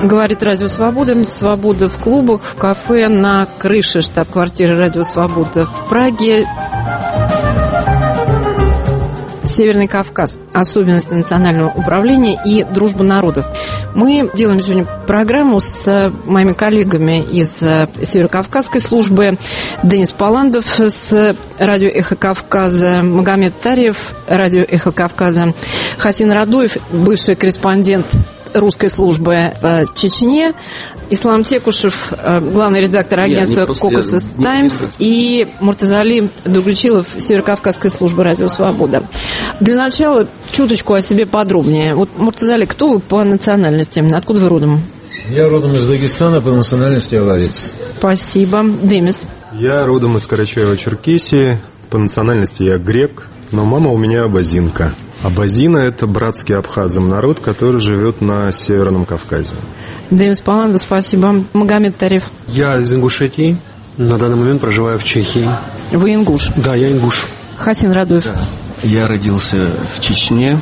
Говорит Радио Свобода. Свобода в клубах, в кафе, на крыше штаб-квартиры Радио Свобода в Праге. Северный Кавказ. Особенности национального управления и дружба народов. Мы делаем сегодня программу с моими коллегами из Северокавказской службы. Денис Паландов с радио «Эхо Кавказа», Магомед Тарьев, радио «Эхо Кавказа», Хасин Радуев, бывший корреспондент русской службы в Чечне, Ислам Текушев, главный редактор агентства «Кокосис Таймс», и Муртазали Дугличилов, Северокавказская служба «Радио Свобода». Для начала чуточку о себе подробнее. Вот, Муртазали, кто вы по национальности? Откуда вы родом? Я родом из Дагестана, по национальности аварец. Спасибо. Демис? Я родом из Карачаева-Черкесии, по национальности я грек, но мама у меня абазинка. Абазина – это братский абхазам народ, который живет на Северном Кавказе. Демис Паландов, спасибо. Магомед Тарьев? Я из Ингушетии, на данный момент проживаю в Чехии. Вы ингуш? Да, я ингуш. Хасин Радуев? Да. Я родился в Чечне,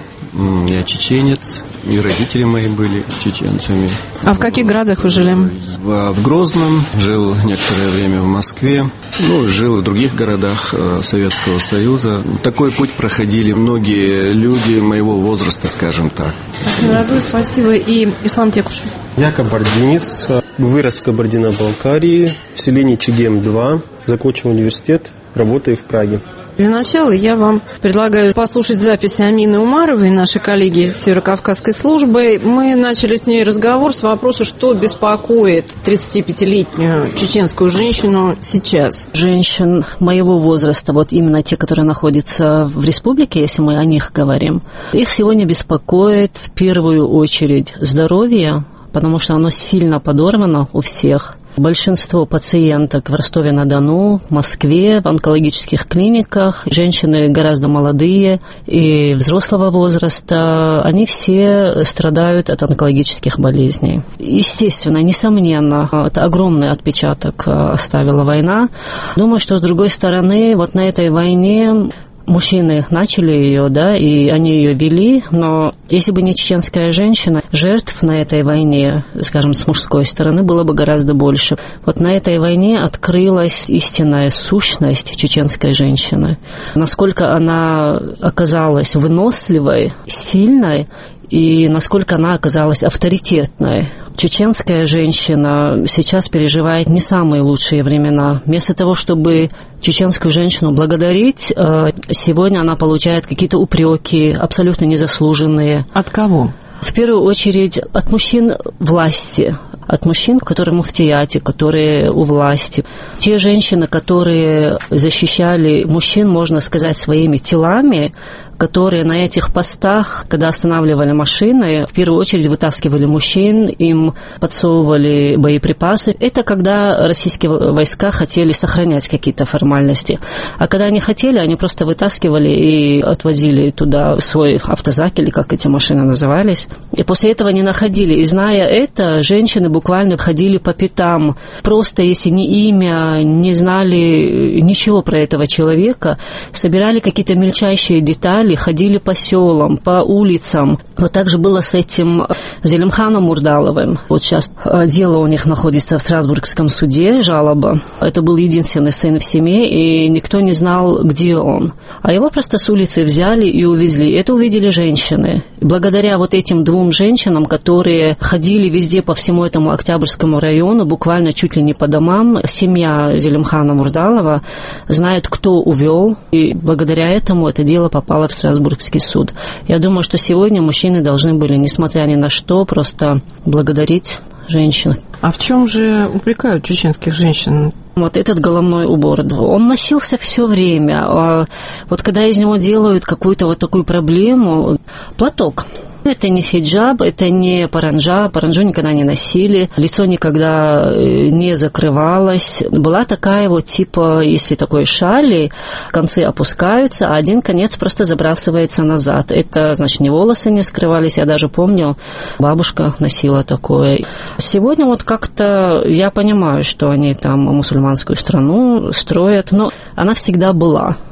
я чеченец, и родители мои были чеченцами. А в каких городах вы жили? В Грозном, жил некоторое время в Москве, жил и в других городах Советского Союза. Такой путь проходили многие люди моего возраста, скажем так. Радуев, спасибо. И Ислам Текушев? Я кабардинец, вырос в Кабардино-Балкарии, в селении Чегем-2, закончил университет, работаю в Праге. Для начала я вам предлагаю послушать записи Амины Умаровой, нашей коллеги из Северокавказской службы. Мы начали с ней разговор с вопроса, что беспокоит 35-летнюю чеченскую женщину сейчас. Женщин моего возраста, вот именно те, которые находятся в республике, если мы о них говорим, их сегодня беспокоит в первую очередь здоровье, потому что оно сильно подорвано у всех. Большинство пациенток в Ростове-на-Дону, в Москве, в онкологических клиниках, женщины гораздо молодые и взрослого возраста, они все страдают от онкологических болезней. Естественно, несомненно, это огромный отпечаток оставила война. Думаю, что с другой стороны, вот на этой войне мужчины начали ее, и они ее вели, но если бы не чеченская женщина, жертв на этой войне, скажем, с мужской стороны, было бы гораздо больше. Вот на этой войне открылась истинная сущность чеченской женщины. Насколько она оказалась выносливой, сильной, и насколько она оказалась авторитетной. Чеченская женщина сейчас переживает не самые лучшие времена. Вместо того, чтобы чеченскую женщину благодарить, сегодня она получает какие-то упреки, абсолютно незаслуженные. От кого? В первую очередь от мужчин власти, от мужчин, которые в муфтияте, которые у власти. Те женщины, которые защищали мужчин, можно сказать, своими телами, которые на этих постах, когда останавливали машины, в первую очередь вытаскивали мужчин, им подсовывали боеприпасы. Это когда российские войска хотели сохранять какие-то формальности. А когда они хотели, они просто вытаскивали и отвозили туда свой автозак, или как эти машины назывались. И после этого не находили. И зная это, женщины буквально ходили по пятам. Просто, если не имя, не знали ничего про этого человека, собирали какие-то мельчайшие детали, ходили по селам, по улицам. Вот так же было с этим Зелимханом Мурдаловым. Вот сейчас дело у них находится в Страсбургском суде, жалоба. Это был единственный сын в семье, и никто не знал, где он. А его просто с улицы взяли и увезли. Это увидели женщины. И благодаря вот этим двум женщинам, которые ходили везде по всему этому Октябрьскому району, буквально чуть ли не по домам, семья Зелимхана Мурдалова знает, кто увел, и благодаря этому это дело попало в Страсбургский суд. Я думаю, что сегодня мужчины должны были, несмотря ни на что, просто благодарить женщин. А в чем же упрекают чеченских женщин? Вот этот головной убор, он носился все время. Вот когда из него делают какую-то вот такую проблему, платок. Это не хиджаб, это не паранджа. Паранджу никогда не носили, лицо никогда не закрывалось. Была такая вот типа, если такой шали, концы опускаются, а один конец просто забрасывается назад. Это, значит, не волосы не скрывались. Я даже помню, бабушка носила такое. Сегодня вот как-то я понимаю, что они там мусульманскую страну строят, но она всегда была.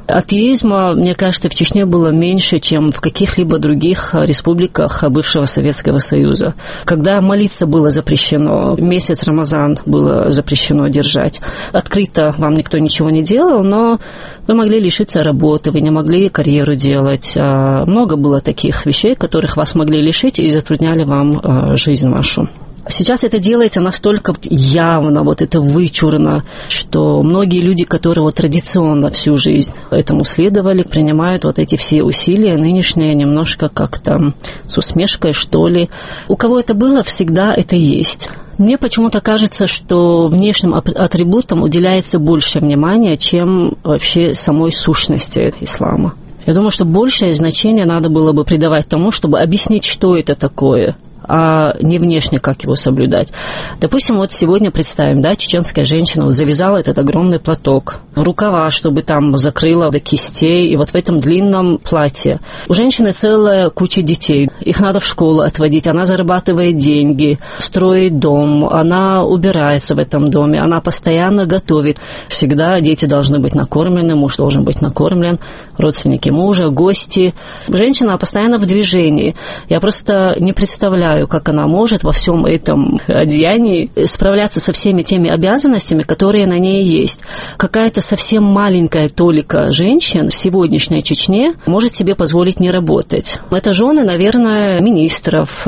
Атеизма, мне кажется, в Чечне было меньше, чем в каких-либо других республиках бывшего Советского Союза. Когда молиться было запрещено, месяц Рамазан было запрещено держать, открыто вам никто ничего не делал, но вы могли лишиться работы, вы не могли карьеру делать. Много было таких вещей, которых вас могли лишить и затрудняли вам жизнь вашу. Сейчас это делается настолько явно, вот это вычурно, что многие люди, которые вот традиционно всю жизнь этому следовали, принимают вот эти все усилия нынешние немножко как-то с усмешкой, что ли. У кого это было, всегда это есть. Мне почему-то кажется, что внешним атрибутам уделяется больше внимания, чем вообще самой сущности ислама. Я думаю, что большее значение надо было бы придавать тому, чтобы объяснить, что это такое, а не внешне, как его соблюдать. Допустим, вот сегодня представим, да, чеченская женщина вот завязала этот огромный платок, рукава, чтобы там закрыла до кистей, и вот в этом длинном платье. У женщины целая куча детей, их надо в школу отводить, она зарабатывает деньги, строит дом, она убирается в этом доме, она постоянно готовит. Всегда дети должны быть накормлены, муж должен быть накормлен, родственники мужа, гости. Женщина постоянно в движении. Я просто не представляю, как она может во всем этом одеянии справляться со всеми теми обязанностями, которые на ней есть. Какая-то совсем маленькая толика женщин в сегодняшней Чечне может себе позволить не работать. Это жены, наверное, министров,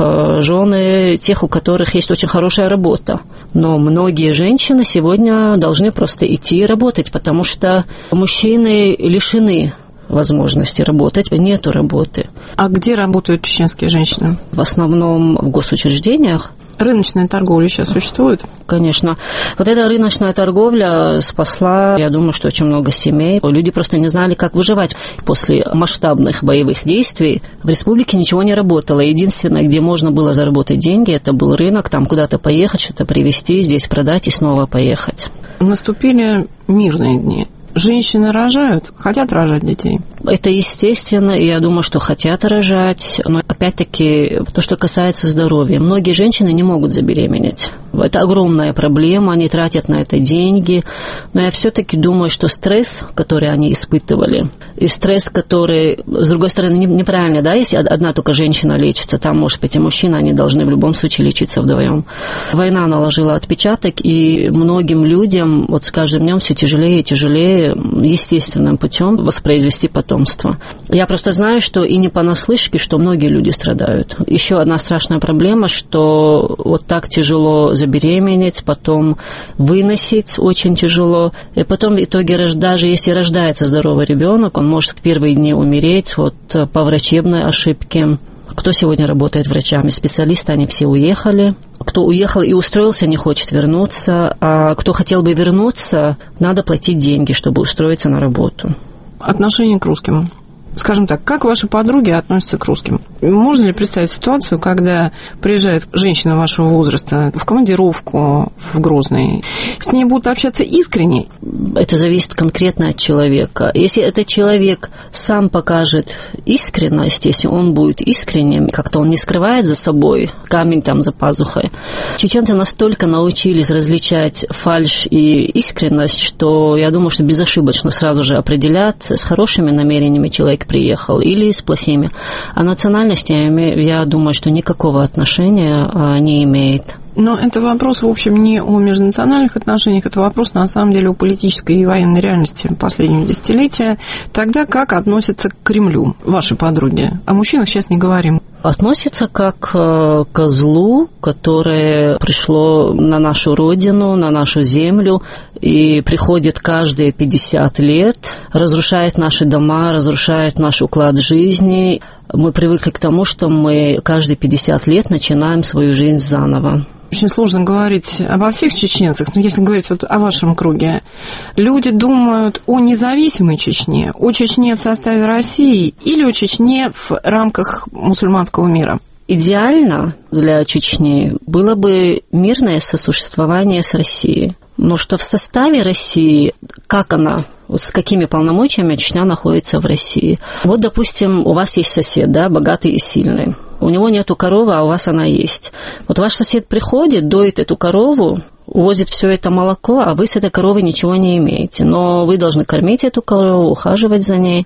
жены тех, у которых есть очень хорошая работа. Но многие женщины сегодня должны просто идти и работать, потому что мужчины лишены возможности работать, нету работы. А где работают чеченские женщины? В основном в госучреждениях. Рыночная торговля сейчас существует? Конечно. Вот эта рыночная торговля спасла, я думаю, что очень много семей. Люди просто не знали, как выживать. После масштабных боевых действий в республике ничего не работало. Единственное, где можно было заработать деньги, это был рынок, там куда-то поехать, что-то привезти, здесь продать и снова поехать. Наступили мирные дни. Женщины рожают, хотят рожать детей? Это естественно, и я думаю, что хотят рожать. Но опять-таки, то, что касается здоровья. Многие женщины не могут забеременеть. Это огромная проблема, они тратят на это деньги. Но я все-таки думаю, что стресс, который они испытывали, и стресс, который, с другой стороны, неправильно, да, если одна только женщина лечится, там, может быть, и мужчина, они должны в любом случае лечиться вдвоем. Война наложила отпечаток, и многим людям вот с каждым днем все тяжелее и тяжелее естественным путем воспроизвести потомство. Я просто знаю, что и не понаслышке, что многие люди страдают. Еще одна страшная проблема, что вот так тяжело забеременеть, потом выносить очень тяжело, и потом в итоге, даже если рождается здоровый ребенок, он может в первые дни умереть вот по врачебной ошибке. Кто сегодня работает врачами? Специалисты, они все уехали. Кто уехал и устроился, не хочет вернуться. А кто хотел бы вернуться, надо платить деньги, чтобы устроиться на работу. Отношение к русским. Скажем так, как ваши подруги относятся к русским? Можно ли представить ситуацию, когда приезжает женщина вашего возраста в командировку в Грозный, с ней будут общаться искренне? Это зависит конкретно от человека. Если этот человек сам покажет искренность, если он будет искренним, как-то он не скрывает за собой камень там за пазухой. Чеченцы настолько научились различать фальшь и искренность, что я думаю, что безошибочно сразу же определят, с хорошими намерениями человек приехал или с плохими. А национальность, я думаю, что никакого отношения не имеет. Но это вопрос, в общем, не о межнациональных отношениях, это вопрос, на самом деле, о политической и военной реальности последнего десятилетия. Тогда как относятся к Кремлю ваши подруги? О мужчинах сейчас не говорим. Относятся как к козлу, которое пришло на нашу родину, на нашу землю, и приходит каждые 50 лет, разрушает наши дома, разрушает наш уклад жизни. Мы привыкли к тому, что мы каждые 50 лет начинаем свою жизнь заново. Очень сложно говорить обо всех чеченцах, но если говорить вот о вашем круге, люди думают о независимой Чечне, о Чечне в составе России или о Чечне в рамках мусульманского мира? Идеально для Чечни было бы мирное сосуществование с Россией. Но что в составе России, как она, вот с какими полномочиями Чечня находится в России. Вот, допустим, у вас есть сосед, да, богатый и сильный. У него нету коровы, а у вас она есть. Вот ваш сосед приходит, доит эту корову, увозит все это молоко, а вы с этой коровой ничего не имеете. Но вы должны кормить эту корову, ухаживать за ней.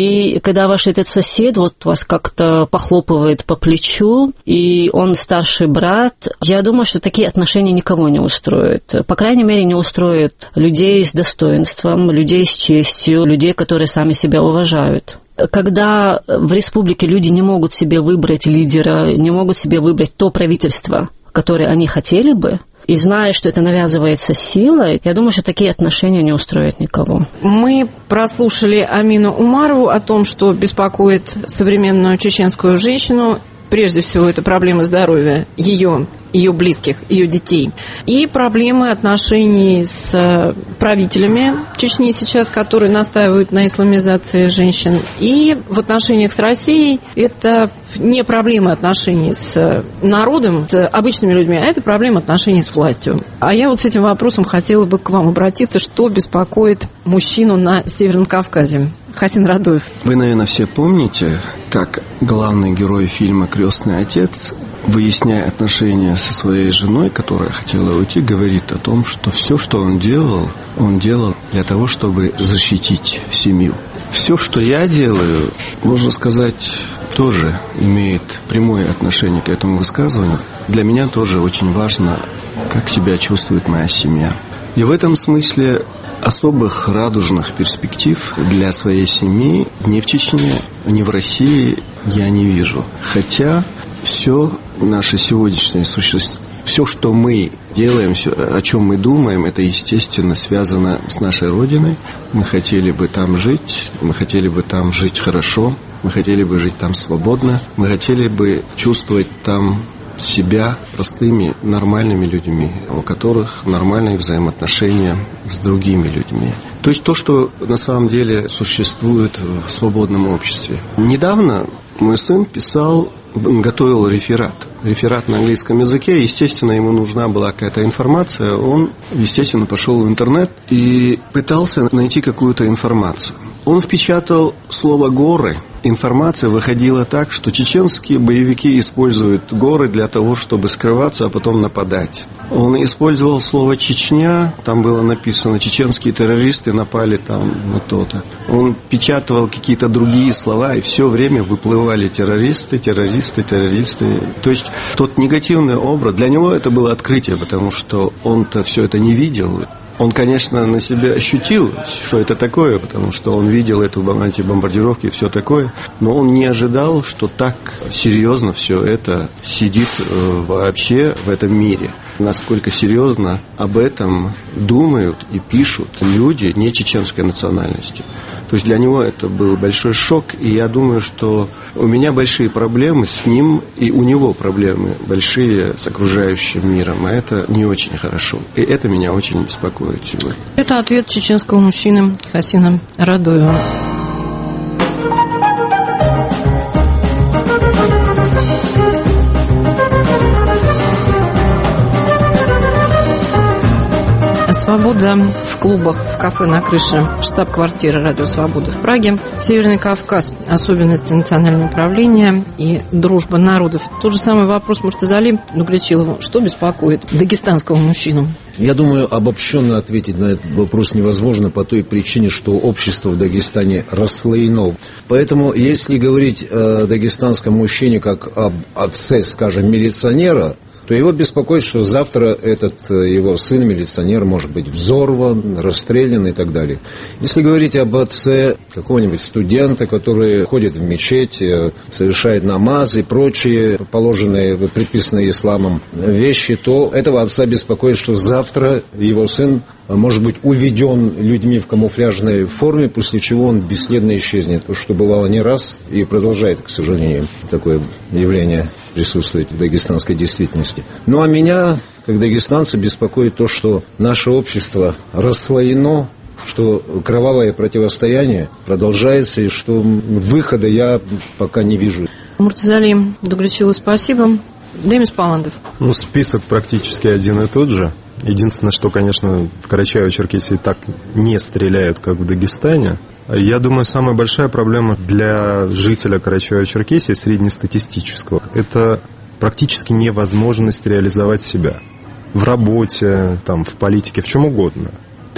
И когда ваш этот сосед вот вас как-то похлопывает по плечу, и он старший брат, я думаю, что такие отношения никого не устроят. По крайней мере, не устроят людей с достоинством, людей с честью, людей, которые сами себя уважают. Когда в республике люди не могут себе выбрать лидера, не могут себе выбрать то правительство, которое они хотели бы, и зная, что это навязывается силой, я думаю, что такие отношения не устроят никого. Мы прослушали Амину Умарову о том, что беспокоит современную чеченскую женщину. Прежде всего, это проблемы здоровья ее близких, ее детей. И проблемы отношений с правителями Чечни сейчас, которые настаивают на исламизации женщин. И в отношениях с Россией это не проблема отношений с народом, с обычными людьми, а это проблема отношений с властью. А я вот с этим вопросом хотела бы к вам обратиться, что беспокоит мужчину на Северном Кавказе. Хасин Радуев. Вы, наверное, все помните, как главный герой фильма «Крестный отец», выясняя отношения со своей женой, которая хотела уйти, говорит о том, что все, что он делал для того, чтобы защитить семью. Все, что я делаю, можно сказать, тоже имеет прямое отношение к этому высказыванию. Для меня тоже очень важно, как себя чувствует моя семья. И в этом смысле особых радужных перспектив для своей семьи ни в Чечне, ни в России я не вижу. Хотя все наше сегодняшнее существо, все, что мы делаем, все, о чем мы думаем, это, естественно, связано с нашей Родиной. Мы хотели бы там жить, мы хотели бы там жить хорошо, мы хотели бы жить там свободно, мы хотели бы чувствовать там себя простыми, нормальными людьми, у которых нормальные взаимоотношения с другими людьми. То есть то, что на самом деле существует в свободном обществе. Недавно мой сын готовил реферат на английском языке. Естественно, ему нужна была какая-то информация. Он, естественно, пошел в интернет и пытался найти какую-то информацию. Он впечатал слово «горы». Информация выходила так, что чеченские боевики используют горы для того, чтобы скрываться, а потом нападать. Он использовал слово «Чечня», там было написано «чеченские террористы напали там на то-то». Он печатал какие-то другие слова, и все время выплывали террористы. То есть тот негативный образ, для него это было открытие, потому что он-то все это не видел. Он, конечно, на себя ощутил, что это такое, потому что он видел эти бомбардировки и все такое, но он не ожидал, что так серьезно все это сидит вообще в этом мире. Насколько серьезно об этом думают и пишут люди не чеченской национальности. То есть для него это был большой шок, и я думаю, что у меня большие проблемы с ним, и у него проблемы большие с окружающим миром, а это не очень хорошо. И это меня очень беспокоит сегодня. Это ответ чеченского мужчины Хасина Радуева. Свобода в клубах, в кафе на крыше штаб-квартиры Радио Свобода в Праге. Северный Кавказ. Особенности национального управления и дружба народов. Тот же самый вопрос Муртазали Нугличилову. Что беспокоит дагестанского мужчину? Я думаю, обобщенно ответить на этот вопрос невозможно по той причине, что общество в Дагестане расслоено. Поэтому, если говорить о дагестанском мужчине как об отце, скажем, милиционера, то его беспокоит, что завтра этот его сын-милиционер может быть взорван, расстрелян и так далее. Если говорить об отце какого-нибудь студента, который ходит в мечеть, совершает намаз и прочие положенные, предписанные исламом вещи, то этого отца беспокоит, что завтра его сын может быть уведен людьми в камуфляжной форме, после чего он бесследно исчезнет. То, что бывало не раз и продолжает, к сожалению, такое явление присутствовать в дагестанской действительности. Ну а меня, как дагестанца, беспокоит то, что наше общество расслоено, что кровавое противостояние продолжается и что выхода я пока не вижу. Муртазали Дугличилу спасибо. Демис Паландов. Список практически один и тот же. Единственное, что, конечно, в Карачаево-Черкесии так не стреляют, как в Дагестане. Я думаю, самая большая проблема для жителя Карачаево-Черкесии, среднестатистического, это практически невозможность реализовать себя. в работе, там, в политике, в чем угодно.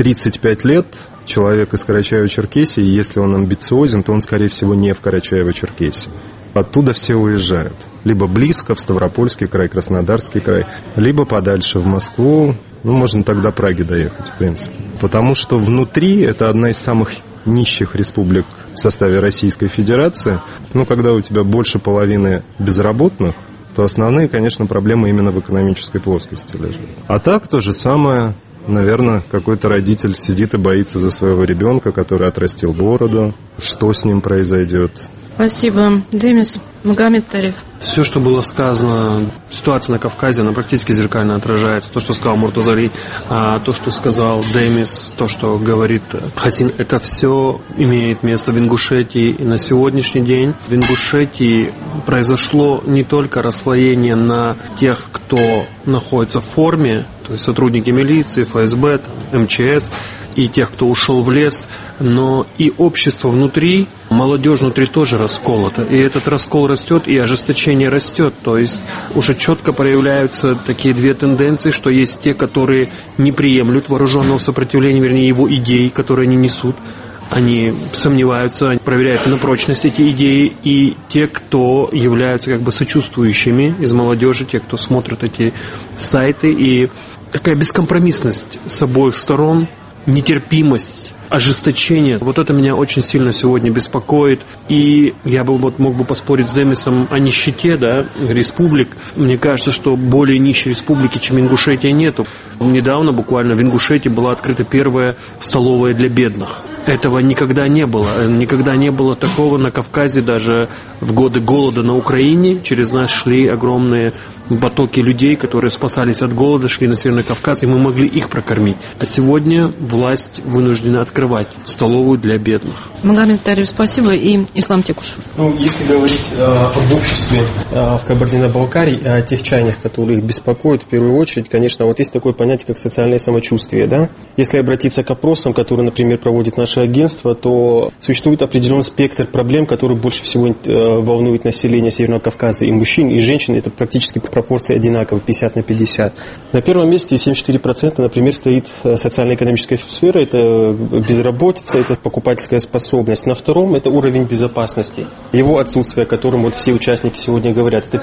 35 лет человек из Карачаево-Черкесии, если он амбициозен, то он, скорее всего, не в Карачаево-Черкесии. Оттуда все уезжают. Либо близко, в Ставропольский край, Краснодарский край, либо подальше, в Москву. Можно тогда Праге доехать, в принципе. Потому что внутри это одна из самых нищих республик в составе Российской Федерации. Когда у тебя больше половины безработных, то основные, конечно, проблемы именно в экономической плоскости лежат. А так то же самое. Наверное, какой-то родитель сидит и боится за своего ребенка, который отрастил бороду. Что с ним произойдет? Спасибо. Демис Магомед-Тариф. Все, что было сказано, ситуация на Кавказе, она практически зеркально отражает то, что сказал Муртазари, то, что сказал Демис, то, что говорит Хасин. Это все имеет место в Ингушетии. И на сегодняшний день в Ингушетии произошло не только расслоение на тех, кто находится в форме, то есть сотрудники милиции, ФСБ, МЧС, и тех, кто ушел в лес, но и общество внутри, молодежь внутри тоже расколота. И этот раскол растет, и ожесточение растет. То есть уже четко проявляются такие две тенденции, что есть те, которые не приемлют вооруженного сопротивления, вернее, его идей, которые они несут. Они сомневаются, они проверяют на прочность эти идеи, и те, кто являются сочувствующими из молодежи, те, кто смотрит эти сайты, и такая бескомпромиссность с обоих сторон, нетерпимость, ожесточение. Вот это меня очень сильно сегодня беспокоит. И я бы мог бы поспорить с Демисом о нищете, республик. Мне кажется, что более нищей республики, чем Ингушетия, нету. Недавно буквально в Ингушетии была открыта первая столовая для бедных. Этого никогда не было. Никогда не было такого на Кавказе. Даже в годы голода на Украине через нас шли огромные потоки людей, которые спасались от голода, шли на Северный Кавказ, и мы могли их прокормить. А сегодня власть вынуждена открывать столовую для бедных. Магомед-Тариф, спасибо. И Ислам Текушев. Если говорить об обществе в Кабардино-Балкарии, о тех чаяниях, которые их беспокоят, в первую очередь, конечно, есть такое понятие, как социальное самочувствие. Если обратиться к опросам, которые, например, проводит наше агентство, то существует определенный спектр проблем, которые больше всего волнуют население Северного Кавказа, и мужчин, и женщин. Это практически пропорции одинаковые, 50/50. На первом месте 74%, например, стоит социально-экономическая сфера, это безработица, это покупательская способность. На втором это уровень безопасности. Его отсутствие, о котором все участники сегодня говорят, это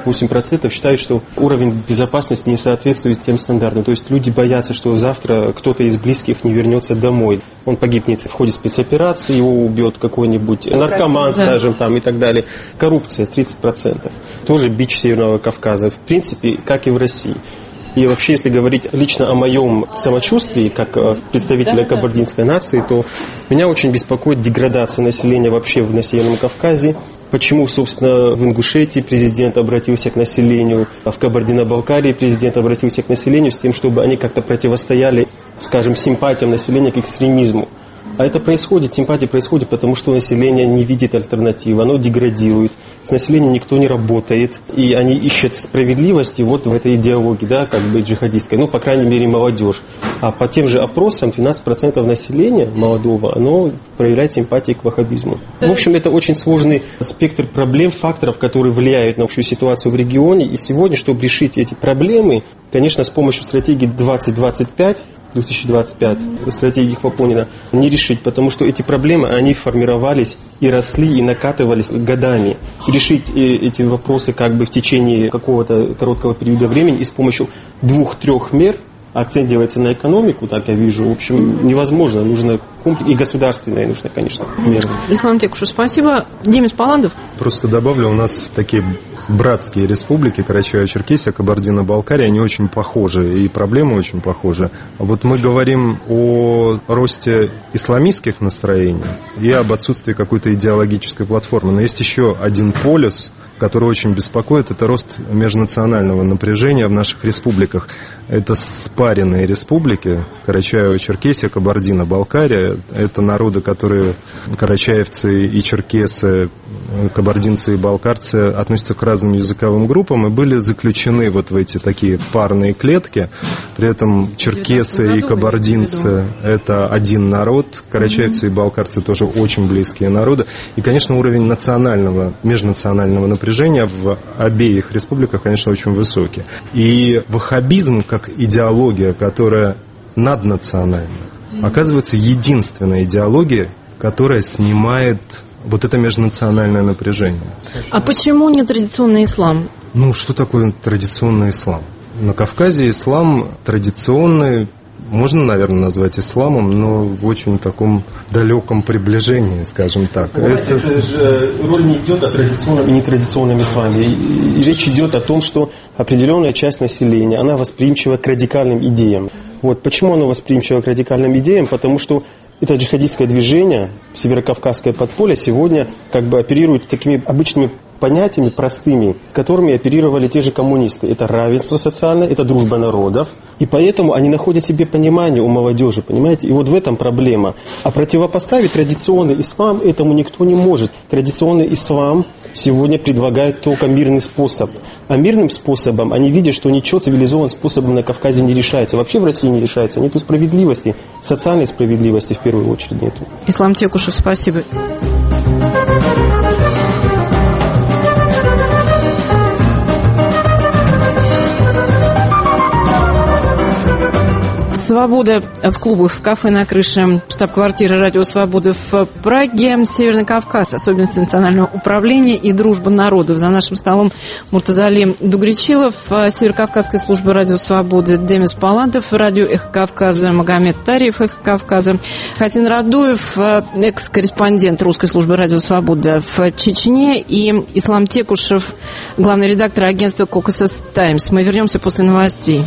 58% считают, что уровень безопасности не соответствует тем стандартам. То есть люди боятся, что завтра кто-то из близких не вернется домой. Он погибнет в ходе спецоперации, его убьет какой-нибудь наркоман, скажем, и так далее. Коррупция 30%. Тоже бич Северного Кавказа. В принципе, как и в России. И вообще, если говорить лично о моем самочувствии, как представителя кабардинской нации, то меня очень беспокоит деградация населения вообще на Северном Кавказе. Почему, собственно, в Ингушетии президент обратился к населению, а в Кабардино-Балкарии президент обратился к населению с тем, чтобы они как-то противостояли, скажем, симпатиям населения к экстремизму. А это симпатия происходит, потому что население не видит альтернативы, оно деградирует, с населением никто не работает, и они ищут справедливости в этой идеологии, джихадистской, по крайней мере, молодежь. А по тем же опросам 12% населения молодого, оно проявляет симпатии к ваххабизму. В общем, это очень сложный спектр проблем, факторов, которые влияют на общую ситуацию в регионе, и сегодня, чтобы решить эти проблемы, конечно, с помощью стратегии 2025, 2025, стратегии Хвапонина, не решить, потому что эти проблемы, они формировались и росли, и накатывались годами. Решить эти вопросы в течение какого-то короткого периода времени и с помощью 2-3 мер, акцент делается на экономику, так я вижу, в общем, невозможно, нужно и государственное нужно, конечно, меры. Ислам Текушев, спасибо. Демис Паландов. Просто добавлю, у нас такие братские республики, Карачаево-Черкесия, Кабардино-Балкария, они очень похожи, и проблемы очень похожи. Вот мы говорим о росте исламистских настроений и об отсутствии какой-то идеологической платформы. Но есть еще один полюс, который очень беспокоит, это рост межнационального напряжения в наших республиках. Это спаренные республики, Карачаево-Черкесия, Кабардино-Балкария. Это народы, которые, карачаевцы и черкесы, кабардинцы и балкарцы, относятся к разным языковым группам и были заключены в эти такие парные клетки. При этом черкесы и кабардинцы – это один народ, карачаевцы и балкарцы тоже очень близкие народы. И, конечно, уровень межнационального напряжения в обеих республиках, конечно, очень высокий. И ваххабизм, как идеология, которая наднациональна, оказывается единственная идеология, которая снимает вот это межнациональное напряжение. А почему не традиционный ислам? Ну, что такое традиционный ислам? На Кавказе ислам традиционный, можно, наверное, назвать исламом, но в очень таком далеком приближении, скажем так. Это же роль не идет о традиционном и нетрадиционном исламе. И речь идет о том, что определенная часть населения, она восприимчива к радикальным идеям. Вот почему она восприимчива к радикальным идеям? Потому что это джихадистское движение, северокавказское подполье, сегодня как бы оперирует такими обычными понятиями простыми, которыми оперировали те же коммунисты. Это равенство социальное, это дружба народов. И поэтому они находят себе понимание у молодежи, понимаете? И вот в этом проблема. А противопоставить традиционный ислам этому никто не может. Традиционный ислам сегодня предлагает только мирный способ. А мирным способом они видят, что ничего цивилизованным способом на Кавказе не решается. Вообще в России не решается. Нету справедливости, социальной справедливости в первую очередь нету. Ислам Текушев, спасибо. «Свобода» в клубах, в кафе на крыше штаб-квартиры «Радио Свобода» в Праге, Северный Кавказ, особенности национального управления и дружба народов. За нашим столом Муртазали Дугричилов, Северокавказская служба «Радио Свободы», Демис Палантов, радио «Эхо Кавказа», Магомед Тариев, «Эхо Кавказа», Хасин Радуев, экс-корреспондент русской службы «Радио Свобода» в Чечне, и Ислам Текушев, главный редактор агентства «Кокосас Таймс». Мы вернемся после новостей.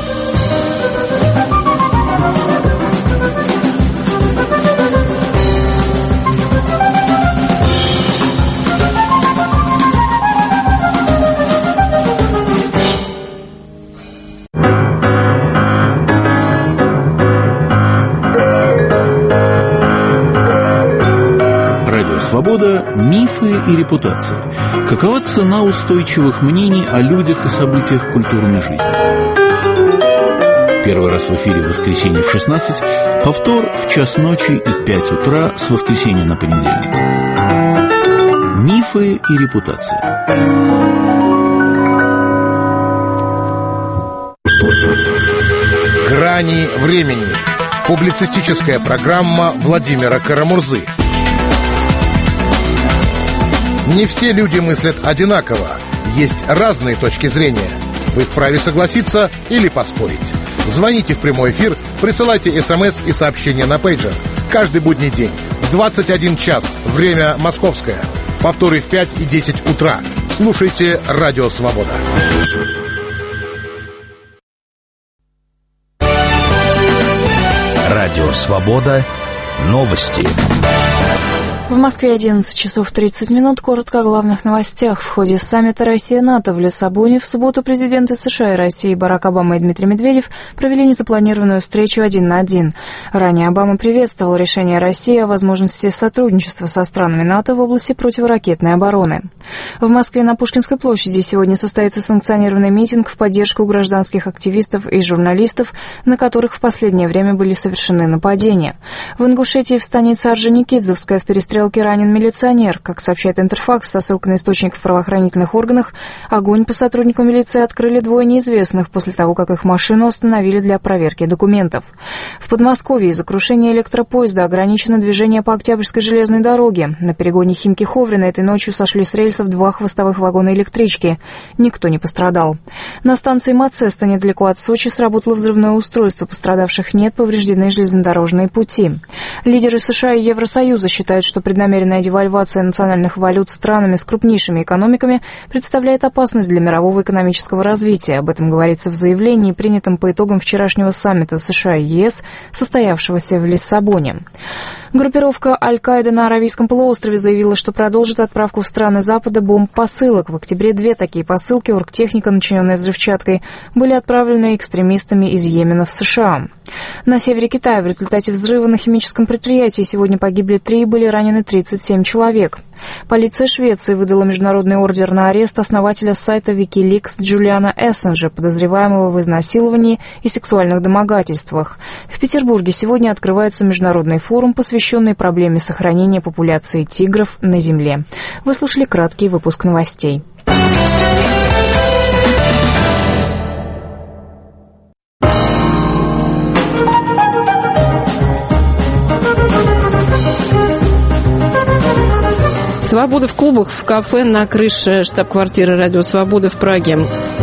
Свобода, мифы и репутация. Какова цена устойчивых мнений о людях и событиях культурной жизни? Первый раз в эфире в воскресенье в 16, повтор в час ночи и 5 утра с воскресенья на понедельник. Мифы и репутация. Грани времени. Публицистическая программа Владимира Карамурзы. Не все люди мыслят одинаково. Есть разные точки зрения. Вы вправе согласиться или поспорить. Звоните в прямой эфир, присылайте СМС и сообщения на пейджер. Каждый будний день в 21 час, время московское. Повторы в 5 и 10 утра. Слушайте «Радио Свобода». Радио Свобода. Новости. В Москве 11 часов 30 минут. Коротко о главных новостях. В ходе саммита Россия-НАТО в Лиссабоне в субботу президенты США и России Барак Обама и Дмитрий Медведев провели незапланированную встречу 1 на 1. Ранее Обама приветствовал решение России о возможности сотрудничества со странами НАТО в области противоракетной обороны. В Москве на Пушкинской площади сегодня состоится санкционированный митинг в поддержку гражданских активистов и журналистов, на которых в последнее время были совершены нападения. В Ингушетии в станице Орджоникидзевская в перестрелке ранен милиционер. Как сообщает Интерфакс со ссылкой на источников в правоохранительных органах, огонь по сотруднику милиции открыли двое неизвестных после того, как их машину остановили для проверки документов. В Подмосковье из-за крушения электропоезда ограничено движение по Октябрьской железной дороге. На перегоне Химки-Ховрина этой ночью сошли с рельсов 2 хвостовых вагона электрички. Никто не пострадал. На станции Мацеста недалеко от Сочи сработало взрывное устройство. Пострадавших нет, повреждены железнодорожные пути. Лидеры США и Евросоюза считают, что преднамеренная девальвация национальных валют странами с крупнейшими экономиками представляет опасность для мирового экономического развития. Об этом говорится в заявлении, принятом по итогам вчерашнего саммита США и ЕС, состоявшегося в Лиссабоне. Группировка Аль-Каида на Аравийском полуострове заявила, что продолжит отправку в страны Запада бомб-посылок. В октябре 2 такие посылки, оргтехника, начиненная взрывчаткой, были отправлены экстремистами из Йемена в США. На севере Китая в результате взрыва на химическом предприятии сегодня погибли 3 и были ранены 37 человек. Полиция Швеции выдала международный ордер на арест основателя сайта Wikileaks Джулиана Ассанжа, подозреваемого в изнасиловании и сексуальных домогательствах. В Петербурге сегодня открывается международный форум, посвященный проблеме сохранения популяции тигров на Земле. Вы слушали краткий выпуск новостей. Свобода в клубах, в кафе, на крыше штаб-квартиры «Радио Свобода» в Праге.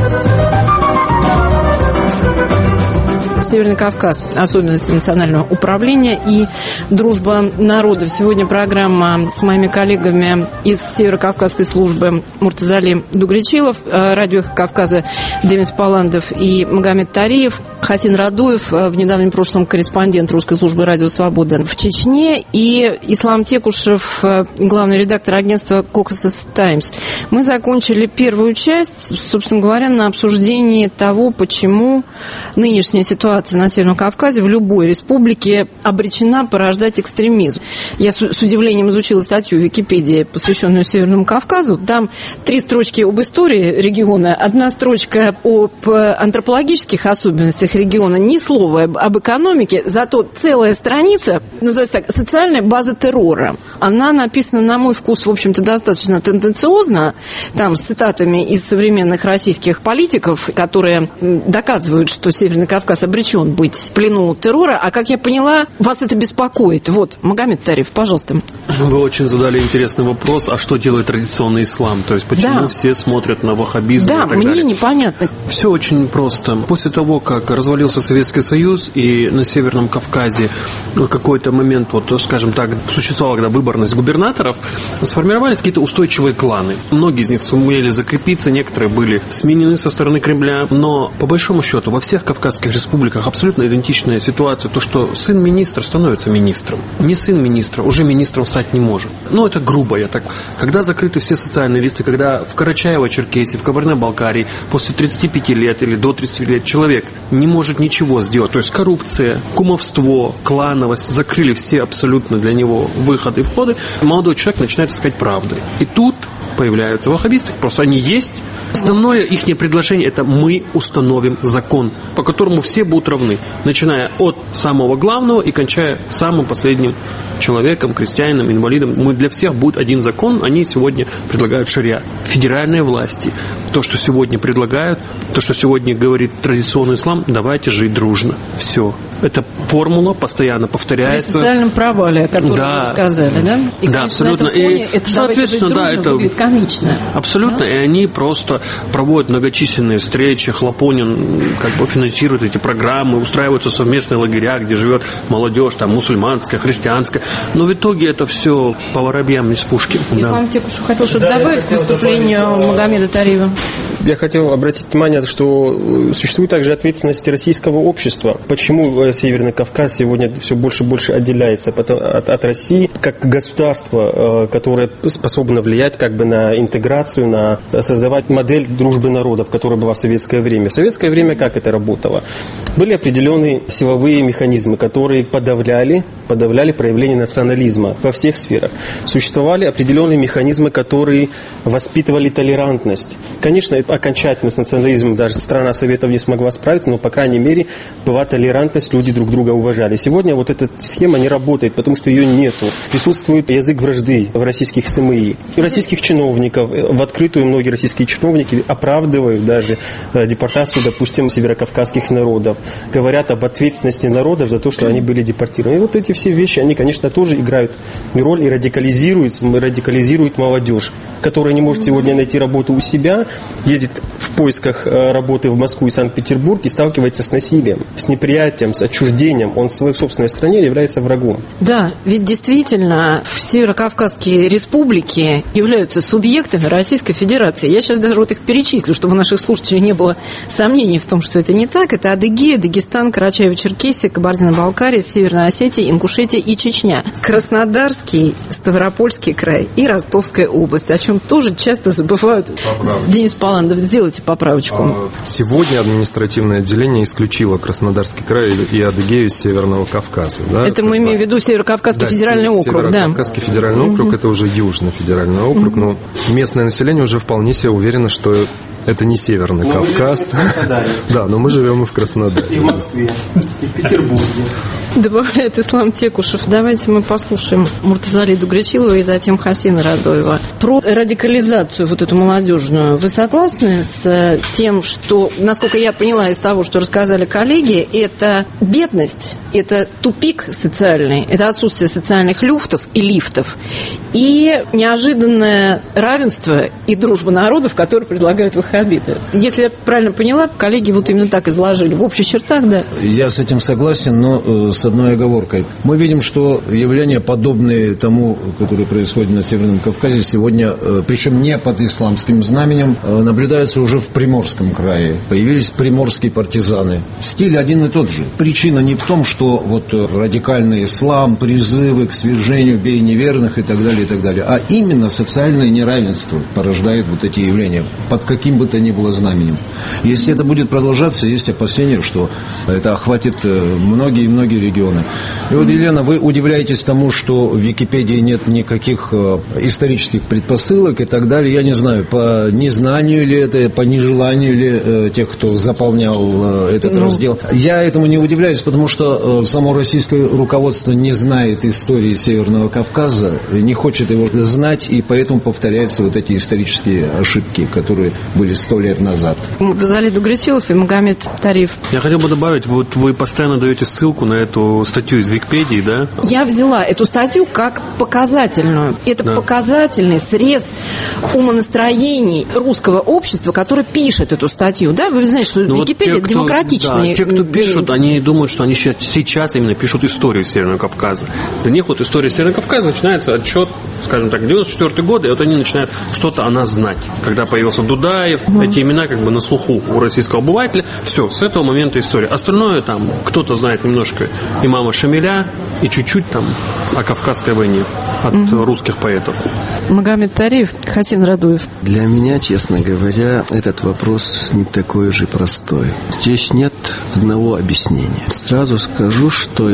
Северный Кавказ. Особенности национального управления и дружба народов. Сегодня программа с моими коллегами из Северо-Кавказской службы Муртазали Дугричилов, радио Кавказа Демис Паландов и Магомед Тариев, Хасин Радуев, в недавнем прошлом корреспондент русской службы «Радио Свобода» в Чечне, и Ислам Текушев, главный редактор агентства «Кокосас Таймс». Мы закончили первую часть, собственно говоря, на обсуждении того, почему нынешняя ситуация на Северном Кавказе в любой республике обречена порождать экстремизм. Я с удивлением изучила статью в Википедии, посвященную Северному Кавказу. Там 3 строчки об истории региона, 1 строчка об антропологических особенностях региона, ни слова об экономике, зато целая страница, называется так, «Социальная база террора». Она написана, на мой вкус, в общем-то, достаточно тенденциозно, там с цитатами из современных российских политиков, которые доказывают, что Северный Кавказ обречен быть в плену террора. А как я поняла, вас это беспокоит. Вот, Магомед Тариев, пожалуйста. Вы очень задали интересный вопрос, а что делает традиционный ислам? То есть, почему все смотрят на ваххабизм и так далее? Да, мне непонятно. Все очень просто. После того, как развалился Советский Союз, и на Северном Кавказе в какой-то момент, вот, скажем так, существовала когда выборность губернаторов, сформировались какие-то устойчивые кланы. Многие из них сумели закрепиться, некоторые были сменены со стороны Кремля, но, по большому счету, во всех кавказских республиках абсолютно идентичная ситуация. То, что сын министра становится министром. Не сын министра уже министром стать не может. Ну, это грубо. Когда закрыты все социальные листы, когда в Карачаево-Черкесии, в Кабардино-Балкарии после 35 лет или до 30 лет человек не может ничего сделать. То есть коррупция, кумовство, клановость, закрыли все абсолютно для него выходы и входы, молодой человек начинает искать правды. И тут появляются ваххабисты, просто они есть. Основное их предложение – это мы установим закон, по которому все будут равны, начиная от самого главного и кончая самым последним человеком, крестьянином, инвалидом. Для всех будет один закон. Они сегодня предлагают шариат. Федеральные власти, то, что сегодня предлагают, то, что сегодня говорит традиционный ислам, давайте жить дружно. Все. Эта формула постоянно повторяется. При социальном провале, о котором вы сказали, да? И, да, конечно, абсолютно. На этом фоне это, соответственно, да, это выглядит комично. Абсолютно. Да? И они просто проводят многочисленные встречи, Хлопонин финансирует эти программы, устраиваются совместные лагеря, где живет молодежь, там, мусульманская, христианская. Но в итоге это все по воробьям из пушки. Ислам Текушев хотел что-то добавить к выступлению Магомеда Тариева. Я хотел обратить внимание, что существует также ответственность российского общества. Почему Северный Кавказ сегодня все больше и больше отделяется от России, как государства, которое способно влиять на интеграцию, на создавать модель дружбы народов, которая была в советское время. В советское время как это работало? Были определенные силовые механизмы, которые подавляли проявление национализма во всех сферах. Существовали определенные механизмы, которые воспитывали толерантность. Конечно, окончательно с национализмом даже страна Советов не смогла справиться, но, по крайней мере, была толерантность, люди друг друга уважали. Сегодня вот эта схема не работает, потому что ее нету. Присутствует язык вражды в российских СМИ. И российских чиновников, в открытую многие российские чиновники оправдывают даже депортацию, допустим, северокавказских народов. Говорят об ответственности народов за то, что они были депортированы. И вот эти все вещи, они, конечно, тоже играют роль и радикализируют молодежь, которая не может сегодня найти работу у себя, едет в поисках работы в Москву и Санкт-Петербург и сталкивается с насилием, с неприятием, с отчуждением. Он в своей собственной стране является врагом. Да, ведь действительно в Северокавказские республики являются субъектами Российской Федерации. Я сейчас даже их перечислю, чтобы у наших слушателей не было сомнений в том, что это не так. Это Адыгея, Дагестан, Карачаево-Черкесия, Кабардино-Балкария, Северная Осетия, Ингушетия и Чечня. Краснодарский, Ставропольский край и Ростовская область, о чем тоже часто забывают. Денис Паландов, сделайте поправочку. Сегодня административное отделение исключило Краснодарский край и Адыгею из Северного Кавказа. Да? Это мы имеем в виду Северокавказский федеральный округ. Северокавказский федеральный округ, это уже Южный федеральный округ, но местное население уже вполне себе уверено, что это не Северный Кавказ. Да, но мы живем и в Краснодаре. И в Москве, и в Петербурге. Добавляет Ислам Текушев. Давайте мы послушаем Муртазали Дугречилова и затем Хасина Радоева. Про радикализацию вот эту молодежную. Вы согласны с тем, что, насколько я поняла из того, что рассказали коллеги, это бедность, это тупик социальный, это отсутствие социальных люфтов и лифтов, и неожиданное равенство и дружба народов, которые предлагают ваххабиты. Если я правильно поняла, коллеги вот именно так изложили. В общих чертах, да? Я с этим согласен, но с одной оговоркой. Мы видим, что явления, подобные тому, которое происходит на Северном Кавказе, сегодня, причем не под исламским знаменем, наблюдаются уже в Приморском крае. Появились приморские партизаны. Стиль один и тот же. Причина не в том, что вот радикальный ислам, призывы к свержению «бей неверных» и так далее, а именно социальное неравенство порождает вот эти явления, под каким бы то ни было знаменем. Если это будет продолжаться, есть опасения, что это охватит многие регионы. И вот, Елена, вы удивляетесь тому, что в Википедии нет никаких исторических предпосылок и так далее. Я не знаю, по незнанию ли это, по нежеланию ли тех, кто заполнял этот раздел. Я этому не удивляюсь, потому что само российское руководство не знает истории Северного Кавказа, не хочет его знать, и поэтому повторяются вот эти исторические ошибки, которые были 100 лет назад. Муртазали Дугречилов и Магомед Тариф. Я хотел бы добавить, вот вы постоянно даете ссылку на эту статью из Википедии, да? Я взяла эту статью как показательную. Это показательный срез умонастроений русского общества, которое пишет эту статью. Да? Вы знаете, что Википедия демократичная. Да, те, кто пишут, они думают, что они сейчас именно пишут историю Северного Кавказа. Для них вот история Северного Кавказа начинается отчет, скажем так, 94 год, и вот они начинают что-то о нас знать. Когда появился Дудаев, эти имена как бы на слуху у российского обывателя, все, с этого момента история. Остальное там, кто-то знает немножко имама Шамиля и чуть-чуть там о Кавказской войне от русских поэтов. Магомед Тариф, Хасин Радоев. Для меня, честно говоря, этот вопрос не такой же простой. Здесь нет одного объяснения. Сразу скажу, что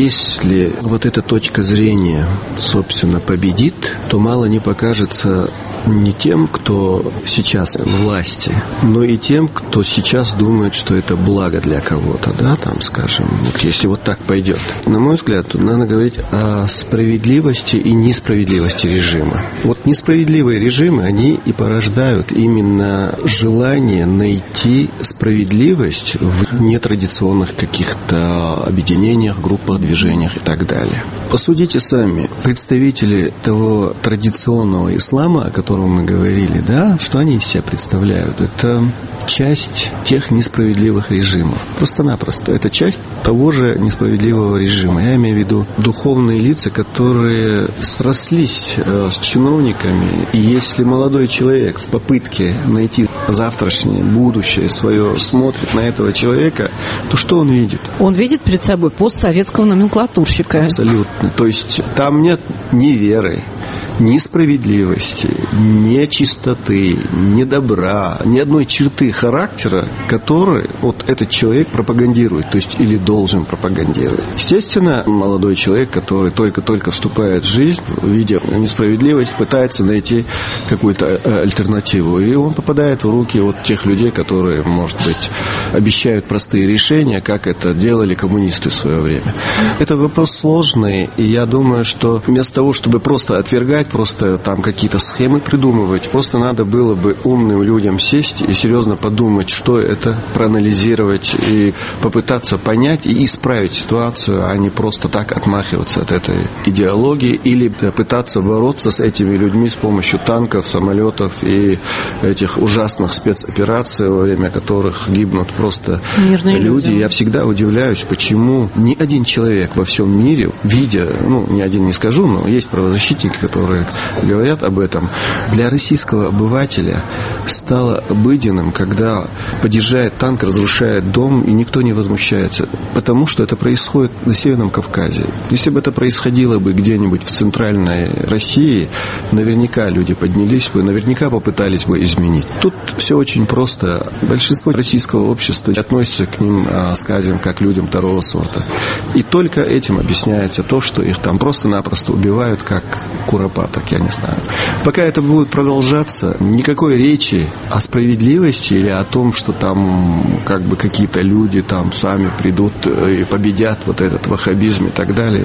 если вот эта точка зрения, собственно, победит, то мало не покажется не тем, кто сейчас в власти, но и тем, кто сейчас думает, что это благо для кого-то, да, там, скажем, вот если вот так пойдет. На мой взгляд, тут надо говорить о справедливости и несправедливости режима. Вот несправедливые режимы, они и порождают именно желание найти справедливость в нетрадиционных каких-то объединениях, группах, движениях и так далее. Посудите сами, представители того традиционного ислама, о котором мы говорили, да, что они из себя представляют? Это часть тех несправедливых режимов. Просто-напросто. Это часть того же несправедливого режима. Я имею в виду духовные лица, которые срослись с чиновниками. И если молодой человек в попытке найти завтрашнее, будущее свое смотрит на этого человека, то что он видит? Он видит перед собой постсоветского номенклатурщика. Абсолютно. То есть там нет ни веры, ни справедливости, ни чистоты, ни добра, ни одной черты характера, которую вот этот человек пропагандирует, то есть или должен пропагандировать. Естественно, молодой человек, который только-только вступает в жизнь, видя несправедливость, пытается найти какую-то альтернативу. И он попадает в руки вот тех людей, которые, может быть, обещают простые решения, как это делали коммунисты в свое время. Это вопрос сложный, и я думаю, что вместо того, чтобы просто отвергать, просто там какие-то схемы придумывать, просто надо было бы умным людям сесть и серьезно подумать, что это, проанализировать и попытаться понять и исправить ситуацию, а не просто так отмахиваться от этой идеологии или пытаться бороться с этими людьми с помощью танков, самолетов и этих ужасных спецопераций, во время которых гибнут просто мирные люди. Я всегда удивляюсь, почему ни один человек во всем мире, видя, ни один не скажу, но есть правозащитники, которые говорят об этом, для российского обывателя стало обыденным, когда подъезжает танк, разрушает дом, и никто не возмущается, потому что это происходит на Северном Кавказе. Если бы это происходило бы где-нибудь в центральной России, наверняка люди поднялись бы, наверняка попытались бы изменить. Тут все очень просто. Большинство российского общества относится к ним, скажем, как к людям второго сорта. И только этим объясняется то, что их там просто-напросто убивают, как куропаток. лопаток, я не знаю. Пока это будет продолжаться, никакой речи о справедливости или о том, что там как бы какие-то люди там сами придут и победят вот этот ваххабизм и так далее,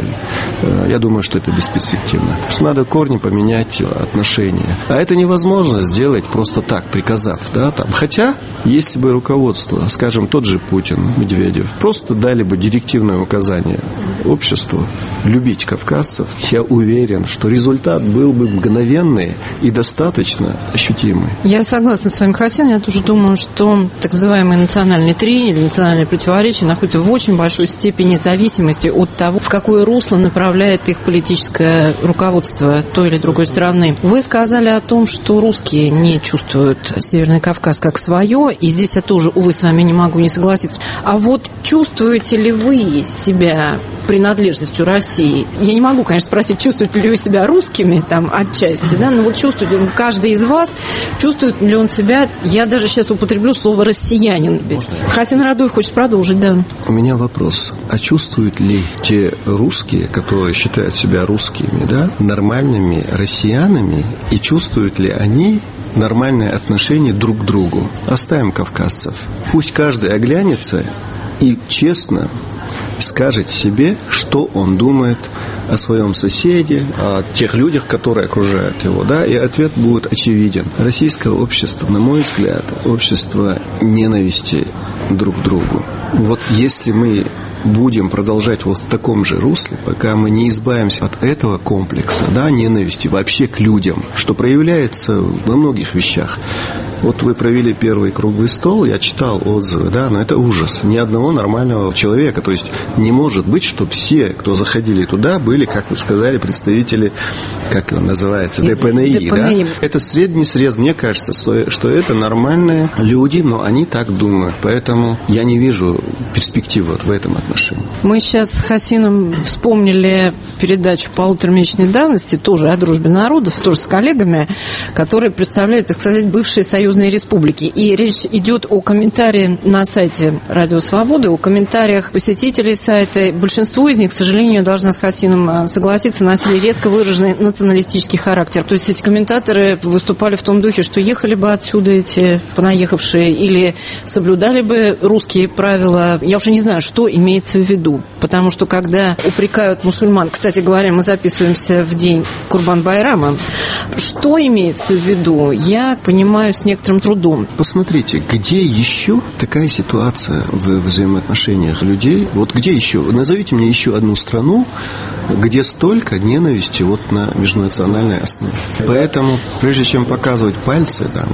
я думаю, что это бесперспективно. Надо корни поменять отношения. А это невозможно сделать просто так, приказав. Да, там. Хотя, если бы руководство, скажем, тот же Путин, Медведев, просто дали бы директивное указание обществу любить кавказцев, я уверен, что результат был бы мгновенный и достаточно ощутимый. Я согласна с вами, Хасин. Я тоже думаю, что так называемый национальный трение или национальные противоречия находятся в очень большой степени зависимости от того, в какое русло направляет их политическое руководство той или другой страны. Вы сказали о том, что русские не чувствуют Северный Кавказ как свое, и здесь я тоже, увы, с вами не могу не согласиться. А вот чувствуете ли вы себя принадлежностью России? Я не могу, конечно, спросить, чувствуете ли вы себя русскими, там, отчасти, да, но вот чувствуете, каждый из вас, чувствует ли он себя, я даже сейчас употреблю слово «россиянин». Хасин Радуев хочет продолжить, да. У меня вопрос. А чувствуют ли те русские, которые считают себя русскими, да, нормальными россиянами, и чувствуют ли они нормальное отношение друг к другу? Оставим кавказцев. Пусть каждый оглянется и честно скажет себе, что он думает о своем соседе, о тех людях, которые окружают его, да, и ответ будет очевиден. Российское общество, на мой взгляд, общество ненависти друг к другу. Вот если мы будем продолжать вот в таком же русле, пока мы не избавимся от этого комплекса, да, ненависти вообще к людям, что проявляется во многих вещах. Вот вы провели первый круглый стол, я читал отзывы, да, но это ужас. Ни одного нормального человека. То есть не может быть, чтобы все, кто заходили туда, были, как вы сказали, представители, как его называется, ДПНИ. Да? Это средний срез. Мне кажется, что это нормальные люди, но они так думают. Поэтому я не вижу перспективы вот в этом отношении. Мы сейчас с Хасином вспомнили передачу полуторамесячной давности, тоже о дружбе народов, тоже с коллегами, которые представляют, так сказать, бывшие союзные республики. И речь идет о комментарии на сайте Радио Свободы, о комментариях посетителей сайта. Большинство из них, к сожалению, должна с Хасином согласиться, носили резко выраженный националистический характер. То есть эти комментаторы выступали в том духе, что ехали бы отсюда эти понаехавшие или соблюдали бы русские правила. Я уже не знаю, что имеется в виду. Потому что когда упрекают мусульман, кстати говоря, мы записываемся в день Курбан-Байрама, что имеется в виду, я понимаю с некоторым трудом. Посмотрите, где еще такая ситуация в взаимоотношениях людей? Вот где еще? Назовите мне еще одну страну, где столько ненависти вот на межнациональной основе. Поэтому, прежде чем показывать пальцы там,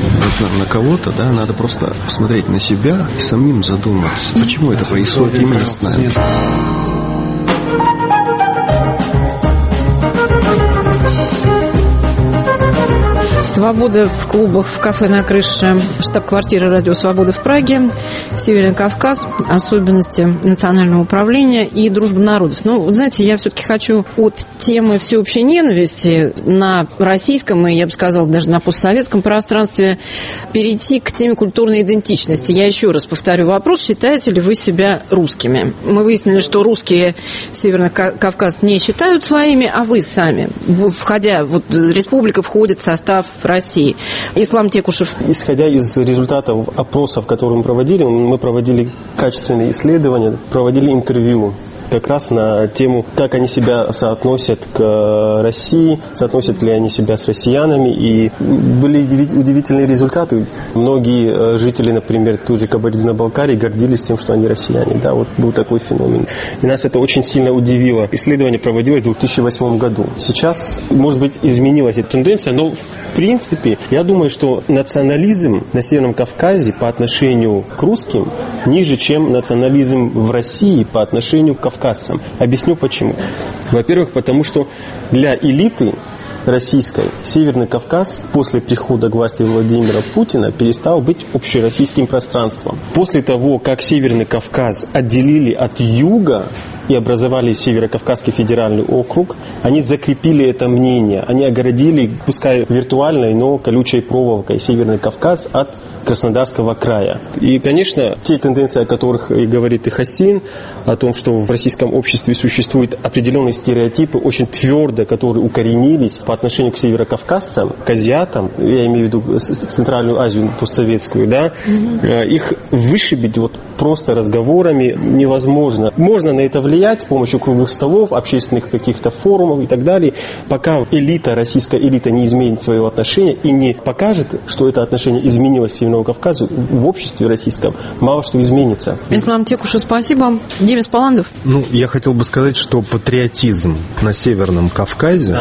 на кого-то, да, надо просто посмотреть на себя и самим задуматься, почему это происходит именно с нами. Свобода в клубах, в кафе на крыше штаб-квартиры Радио Свободы в Праге, Северный Кавказ, особенности национального управления и дружба народов. Ну, вот знаете, я все-таки хочу от темы всеобщей ненависти на российском и, я бы сказала, даже на постсоветском пространстве перейти к теме культурной идентичности. Я еще раз повторю вопрос, считаете ли вы себя русскими? Мы выяснили, что русские Северный Кавказ не считают своими, а вы сами, входя, вот республика входит в состав России. Ислам Текушев. Исходя из результатов опросов, которые мы проводили качественные исследования, проводили интервью как раз на тему, как они себя соотносят к России, соотносят ли они себя с россиянами. И были удивительные результаты. Многие жители, например, той же Кабардино-Балкарии гордились тем, что они россияне. Да, вот был такой феномен. И нас это очень сильно удивило. Исследование проводилось в 2008 году. Сейчас, может быть, изменилась эта тенденция, но в принципе, я думаю, что национализм на Северном Кавказе по отношению к русским ниже, чем национализм в России по отношению к кавказцам. Объясню почему. Во-первых, потому что для элиты российской Северный Кавказ после прихода к власти Владимира Путина перестал быть общероссийским пространством. После того, как Северный Кавказ отделили от юга и образовали Северо-Кавказский федеральный округ, они закрепили это мнение. Они огородили, пускай виртуальной, но колючей проволокой Северный Кавказ от Краснодарского края. И, конечно, те тенденции, о которых и говорит и Хасин, о том, что в российском обществе существуют определенные стереотипы, очень твердо, которые укоренились по отношению к северокавказцам, к азиатам, я имею в виду Центральную Азию постсоветскую, да, их вышибить вот просто разговорами невозможно. Можно на это влиять с помощью круглых столов, общественных каких-то форумов и так далее, пока элита, российская элита не изменит своего отношения и не покажет, что это отношение изменилось к Северному Кавказу, в обществе российском мало что изменится. Ислам Текушу, спасибо. Демис Паландов. Я хотел бы сказать, что патриотизм на Северном Кавказе,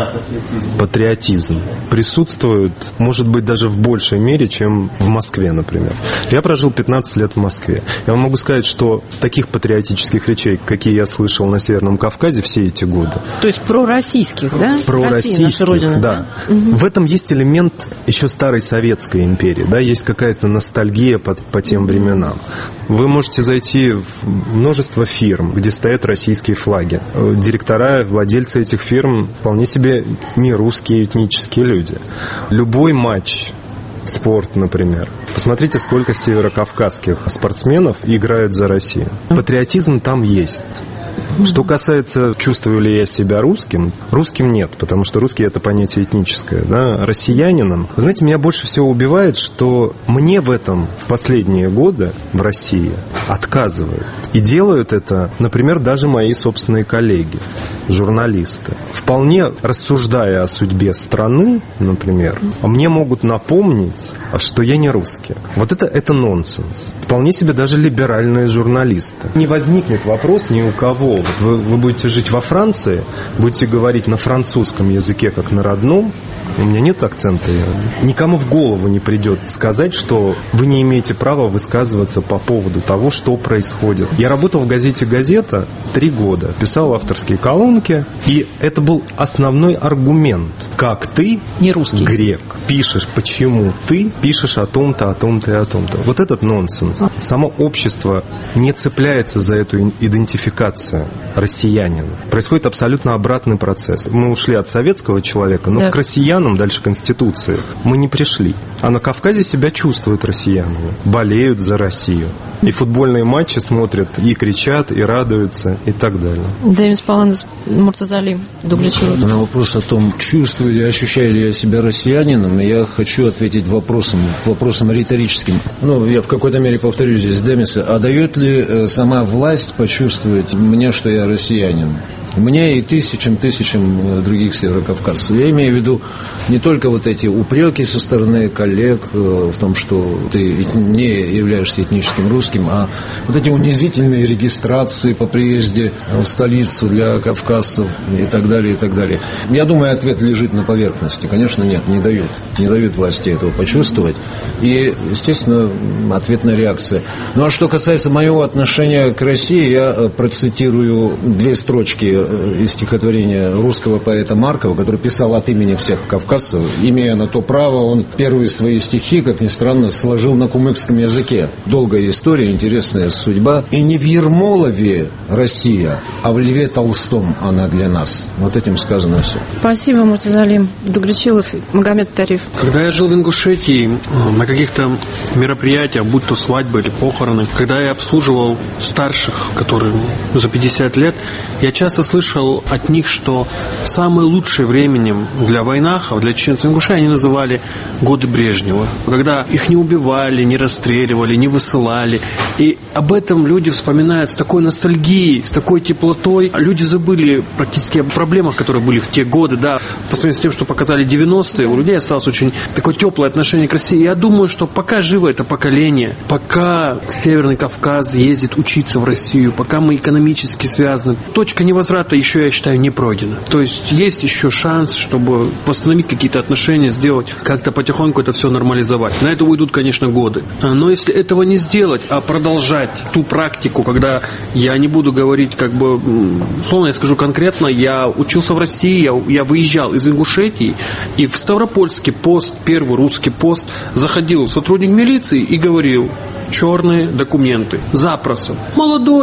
патриотизм присутствует, может быть, даже в большей мере, чем в Москве, например. Я прожил 15 лет в Москве. Я вам могу сказать, что таких патриотических речей, какие я слышал на Северном Кавказе все эти годы. То есть пророссийских, да? Пророссийских, родина, да. В этом есть элемент еще старой Советской империи, да, есть какая-то ностальгия по тем временам. Вы можете зайти в множество фирм, где стоят российские флаги. Директора, владельцы этих фирм вполне себе не русские этнические люди. Любой матч, спорт, например. Посмотрите, сколько северокавказских спортсменов играют за Россию. Патриотизм там есть. Что касается, чувствую ли я себя русским, русским нет, потому что русский – это понятие этническое, да? Россиянином. Вы знаете, меня больше всего убивает, что мне в этом в последние годы в России отказывают. И делают это, например, даже мои собственные коллеги, журналисты. Вполне рассуждая о судьбе страны, например, мне могут напомнить, что я не русский. Вот это нонсенс. Вполне себе даже либеральные журналисты. Не возникнет вопрос ни у кого. Вот вы будете жить во Франции, будете говорить на французском языке, как на родном. У меня нет акцента. Никому в голову не придет сказать, что вы не имеете права высказываться по поводу того, что происходит. Я работал в газете «Газета» 3 года. Писал авторские колонки. И это был основной аргумент. Как ты, не русский грек, пишешь, почему ты пишешь о том-то, о том-то и о том-то. Вот этот нонсенс. Само общество не цепляется за эту идентификацию россиянина. Происходит абсолютно обратный процесс. Мы ушли от советского человека, но к россиянам дальше Конституции мы не пришли. А на Кавказе себя чувствуют россиянами. Болеют за Россию. И футбольные матчи смотрят, и кричат, и радуются, и так далее. Демис Паландов, Муртазали Дугличилов. На вопрос о том, чувствую ли, ощущаю ли я себя россиянином, я хочу ответить вопросом риторическим. Я в какой-то мере повторю здесь Демиса. А дает ли сама власть почувствовать мне, что я россиянин? Мне и тысячам других северокавказцев. Я имею в виду не только вот эти упреки со стороны коллег в том, что ты не являешься этническим русским, а вот эти унизительные регистрации по приезде в столицу для кавказцев и так далее, и так далее. Я думаю, ответ лежит на поверхности. Конечно, нет, не дают. Не дают власти этого почувствовать. И, естественно, ответная реакция. А что касается моего отношения к России, я процитирую 2 строчки из стихотворения русского поэта Маркова, который писал от имени всех кавказцев. Имея на то право, он первые свои стихи, как ни странно, сложил на кумыкском языке. Долгая история, интересная судьба. И не в Ермолове Россия, а в Льве Толстом она для нас. Вот этим сказано все. Спасибо, Муртазали Дугличилов, Магомед Тариф. Когда я жил в Ингушетии, на каких-то мероприятиях, будь то свадьбы или похороны, когда я обслуживал старших, которые за 50 лет, я часто слышал от них, что самым лучшим временем для войнахов, для чеченцев Ингушетии они называли годы Брежнева, когда их не убивали, не расстреливали, не высылали. И об этом люди вспоминают с такой ностальгией, с такой теплотой. Люди забыли практически о проблемах, которые были в те годы, да. По сравнению с тем, что показали 90-е, у людей осталось очень такое теплое отношение к России. Я думаю, что пока живо это поколение, пока Северный Кавказ ездит учиться в Россию, пока мы экономически связаны, точка невозврата еще, я считаю, не пройдена. То есть еще шанс, чтобы восстановить какие-то отношения, сделать, как-то потихоньку это все нормализовать. На это уйдут, конечно, годы. Но если этого не сделать, а продолжать ту практику, когда я не буду говорить, условно я скажу конкретно, я учился в России, я выезжал из Ингушетии, и в Ставропольский пост, первый русский пост, заходил сотрудник милиции и говорил: черные документы. Запросто. Молодой,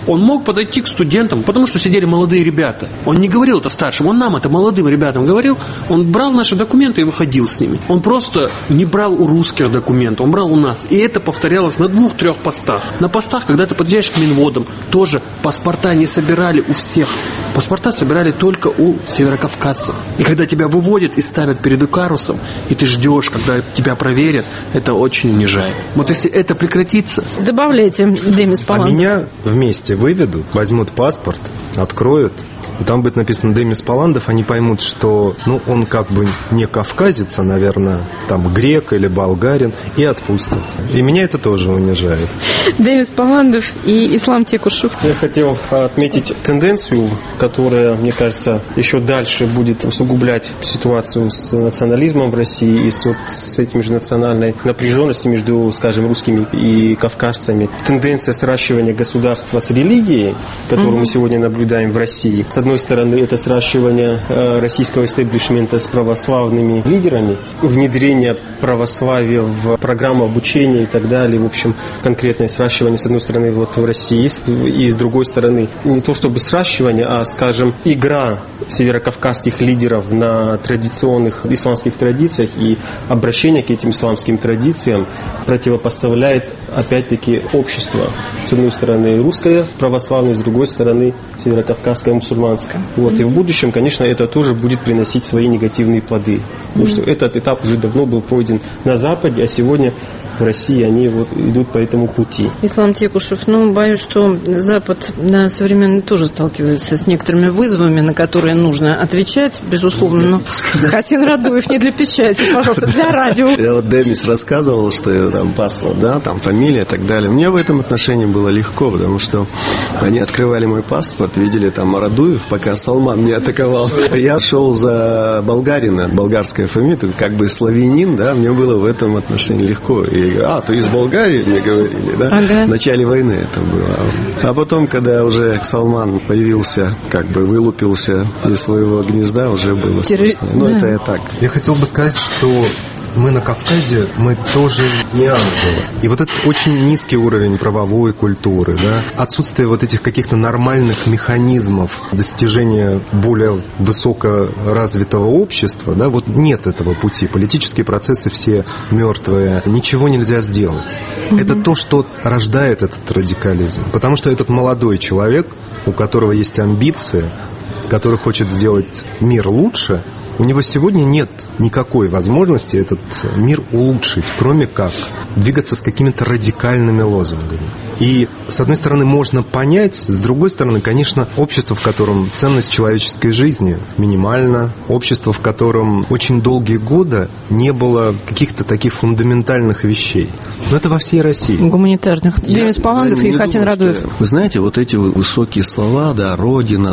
Он мог подойти к студентам, потому что сидели молодые ребята. Он не говорил это старшим, он нам, это молодым ребятам говорил. Он брал наши документы и выходил с ними. Он просто не брал у русских документы, он брал у нас. И это повторялось на 2-3 постах. На постах, когда ты подъезжаешь к Минводам, тоже паспорта не собирали у всех. Паспорта собирали только у северокавказцев. И когда тебя выводят и ставят перед Икарусом, и ты ждешь, когда тебя проверят, это очень унижает. Вот если это прекратится... Добавляйте, Демис Палландов. А меня вместе выведут, возьмут паспорт, откроют, и там будет написано Демис Палландов, они поймут, что он как бы не кавказец, а, наверное, там грек или болгарин, и отпустят. И меня это тоже унижает. Демис Палландов и Ислам Текушев. Я хотел отметить тенденцию, которая, мне кажется, еще дальше будет усугублять ситуацию с национализмом в России и с этим же национальной напряженностью между, скажем, русскими и кавказцами. Тенденция сращивания государства с религией, которую мы сегодня наблюдаем в России. С одной стороны, это сращивание российского истеблишмента с православными лидерами, внедрение православия в программу обучения и так далее. В общем, конкретное сращивание, с одной стороны, в России, и с другой стороны, не то чтобы сращивание, а, скажем, игра северокавказских лидеров на традиционных исламских традициях и обращение к этим исламским традициям противопоставляет, опять-таки, общество. С одной стороны, русское православное, с другой стороны, северокавказское мусульманское. И в будущем, конечно, это тоже будет приносить свои негативные плоды. Потому что этот этап уже давно был пройден на Западе, а сегодня в России они идут по этому пути. Ислам Текушев, боюсь, что Запад современный тоже сталкивается с некоторыми вызовами, на которые нужно отвечать, безусловно. Но Хасин Радуев не для печати, пожалуйста, для радио. Я Демис рассказывал, что там паспорт, там фамилия и так далее. Мне в этом отношении было легко, потому что они открывали мой паспорт, видели там Радуев, пока Салман не атаковал. Я шел за болгарина, болгарская фамилия, как бы славянин, мне было в этом отношении легко. И ты из Болгарии, мне говорили, Ага. В начале войны это было. А потом, когда уже Салман появился, как бы вылупился из своего гнезда, уже было сложнее. Но это я так. Я хотел бы сказать, что мы на Кавказе, мы тоже не ангелы. И вот этот очень низкий уровень правовой культуры, отсутствие вот этих каких-то нормальных механизмов достижения более высокоразвитого общества, нет этого пути. Политические процессы все мертвые, ничего нельзя сделать. Это то, что рождает этот радикализм. Потому что этот молодой человек, у которого есть амбиции, который хочет сделать мир лучше, у него сегодня нет никакой возможности этот мир улучшить, кроме как двигаться с какими-то радикальными лозунгами. И, с одной стороны, можно понять, с другой стороны, конечно, общество, в котором ценность человеческой жизни минимальна, общество, в котором очень долгие годы не было каких-то таких фундаментальных вещей. Но это во всей России. Гуманитарных. Демис Палландов и Хасин Радуев. Вы знаете, вот эти высокие слова, родина,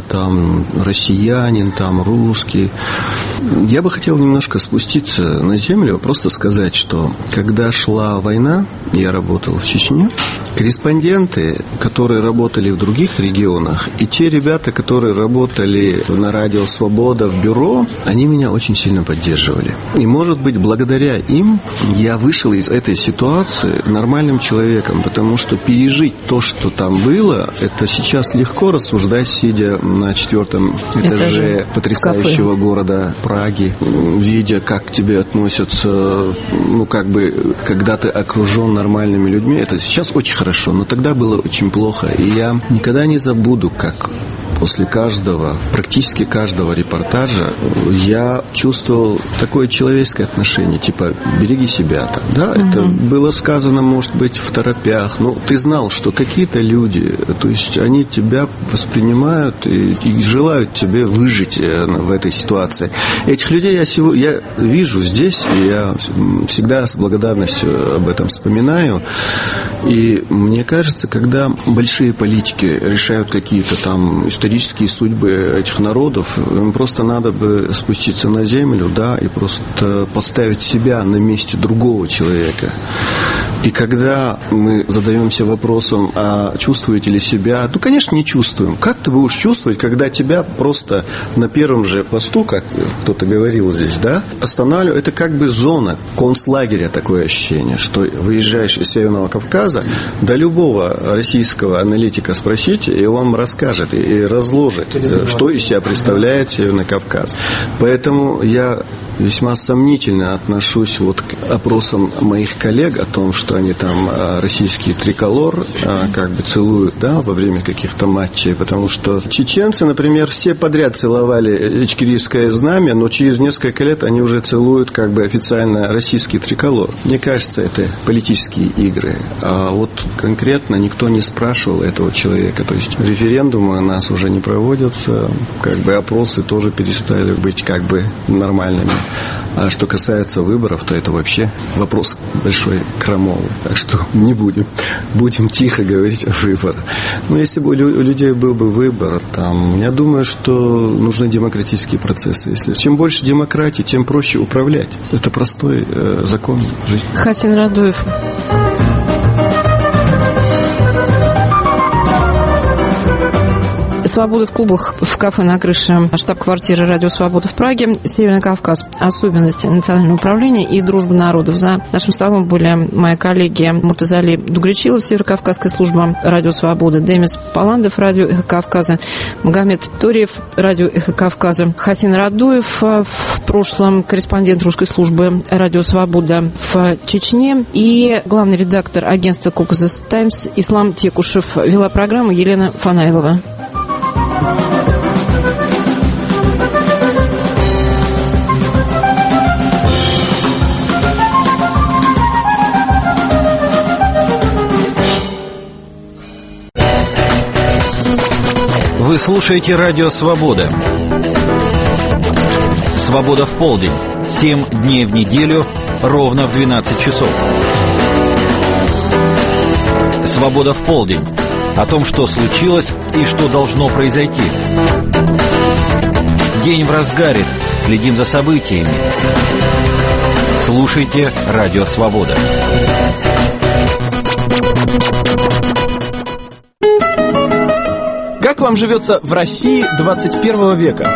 россиянин, русский. Я бы хотел немножко спуститься на землю, просто сказать, что когда шла война, я работал в Чечне, корреспонденты, которые работали в других регионах, и те ребята, которые работали на радио «Свобода» в бюро, они меня очень сильно поддерживали. И, может быть, благодаря им я вышел из этой ситуации нормальным человеком, потому что пережить то, что там было, это сейчас легко рассуждать, сидя на 4-м этаже потрясающего города Праги, видя, как к тебе относятся, когда ты окружен нормальными людьми. Это сейчас очень хорошо, но тогда было очень плохо. И я никогда не забуду, как после практически каждого репортажа я чувствовал такое человеческое отношение, береги себя это было сказано, может быть, в торопях, но ты знал, что какие-то люди, то есть они тебя воспринимают и желают тебе выжить в этой ситуации. Этих людей я вижу здесь, и я всегда с благодарностью об этом вспоминаю. И мне кажется, когда большие политики решают какие-то исторические судьбы этих народов, им просто надо бы спуститься на землю, и просто поставить себя на месте другого человека. И когда мы задаемся вопросом, а чувствуете ли себя, ну, конечно, не чувствуем. Как ты будешь чувствовать, когда тебя просто на первом же посту, как кто-то говорил здесь, да, останавливают? Это как бы зона концлагеря, такое ощущение, что выезжаешь из Северного Кавказа, до любого российского аналитика спросите, и он вам расскажет и разложит, что из себя представляет Северный Кавказ. Поэтому я весьма сомнительно отношусь вот к опросам моих коллег о том, что они там российский триколор как бы целуют, да, во время каких-то матчей, потому что чеченцы, например, все подряд целовали ичкерийское знамя, но через несколько лет они уже целуют как бы официально российский триколор. Мне кажется, это политические игры. А вот конкретно никто не спрашивал этого человека. То есть референдумы у нас уже не проводятся, как бы опросы тоже перестали быть как бы нормальными. А что касается выборов, то это вообще вопрос большой крамолы. Так что не будем. Будем тихо говорить о выборах. Но если бы у людей был бы выбор, там, я думаю, что нужны демократические процессы. Если чем больше демократии, тем проще управлять. Это простой закон жизни. Хасин Радуев. Свобода в клубах, в кафе на крыше штаб-квартиры Радио Свобода в Праге, Северный Кавказ, особенности национального управления и дружбы народов. За нашим столом были мои коллеги Муртазали Дугричилов, Северокавказская служба Радио Свобода, Демис Паландов, Радио Эхо Кавказа, Магомед Ториев, Радио Эхо Кавказа, Хасин Радуев, в прошлом корреспондент русской службы Радио Свобода в Чечне, и главный редактор агентства Caucasus Times Ислам Текушев. Вела программу Елена Фанайлова. Вы слушаете Радио Свобода. Свобода в полдень. 7 дней в неделю, ровно в 12 часов. Свобода в полдень. О том, что случилось и что должно произойти. День в разгаре. Следим за событиями. Слушайте Радио Свобода. Как вам живется в России 21 века?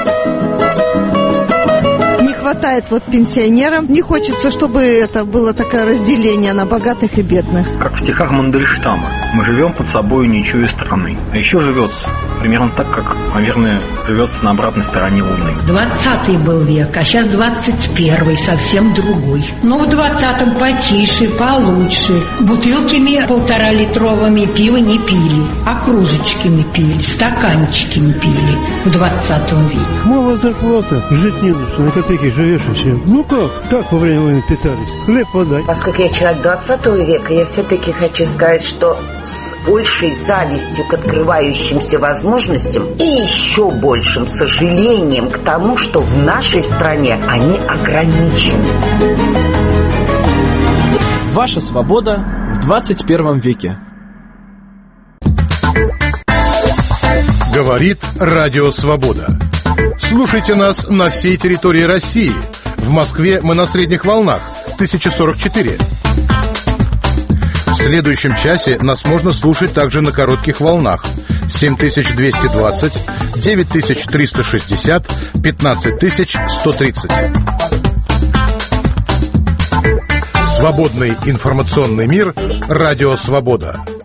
Не хватает вот пенсионерам. Не хочется, чтобы это было такое разделение на богатых и бедных. Как в стихах Мандельштама. Мы живем под собой ничьей страны. А еще живется примерно так, как, наверное, живется на обратной стороне Луны. 20-й был век, а сейчас 21-й, совсем другой. Но в 20-м потише, получше. Бутылками 1,5-литровыми пива не пили, а кружечками пили, стаканчиками пили в 20 веке. Мало зарплата, жить не лучше, на копейки живешь и все. Ну как во время войны питались? Хлеб подай. Поскольку я человек 20 века, я все-таки хочу сказать, что с большей завистью к открывающимся возможностям и еще большим сожалением к тому, что в нашей стране они ограничены. Ваша свобода в 21 веке. Говорит Радио Свобода. Слушайте нас на всей территории России. В Москве мы на средних волнах 1044. В следующем часе нас можно слушать также на коротких волнах 7220, 9360, 15130. Свободный информационный мир. Радио Свобода.